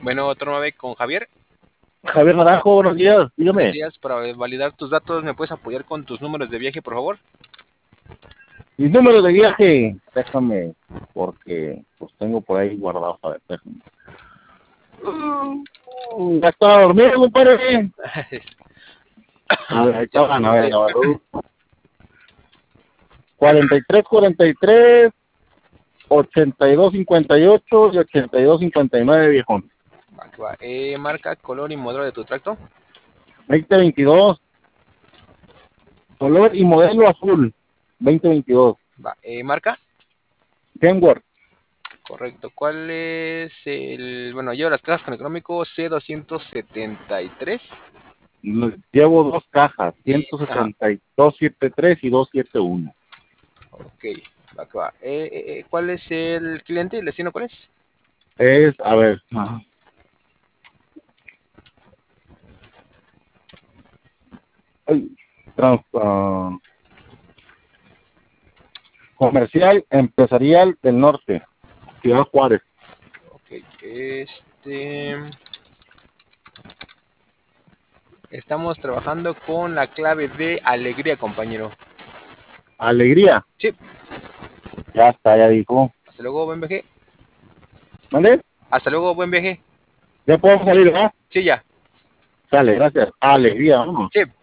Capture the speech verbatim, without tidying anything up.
Bueno, otro nueve con Javier. Javier Naranjo, buenos días, Buenos dígame. días. Para validar tus datos, ¿me puedes apoyar con tus números de viaje, por favor? Mis números de viaje, déjame, porque los tengo por ahí guardados, a ver, déjame. Mm, Ya estaba dormido, compadre. A ver, ahí Ya estaban, a ver, sé. a ver. cuarenta y tres, cuarenta y tres, ochenta y dos, cincuenta y ocho y ochenta y dos, cincuenta y nueve, viejón. Va, que va. Eh, marca, color y modelo de tu tracto. veinte veintidós, color y modelo azul, veinte veintidós. Va. Eh, marca. Kenworth, Correcto. ¿Cuál es el...? Bueno, llevo las cajas con económico C doscientos setenta y tres. llevo dos cajas, Y, ajá. ciento setenta y dos, setenta y tres y doscientos setenta y uno. Ok. Va, que va. Eh, eh, eh, ¿cuál es el cliente? ¿El destino cuál es? Es, a ver, ajá. Ay, trans- ah, comercial empresarial del norte, Ciudad Juárez. Ok. Este... Estamos trabajando con la clave de alegría, compañero. Alegría, Sí. ya está, ya dijo. Hasta luego, buen viaje. ¿Vale? Hasta luego, buen viaje. Ya podemos salir, ¿verdad? Sí, ya. Dale, gracias. Alegría, vamos. Sí.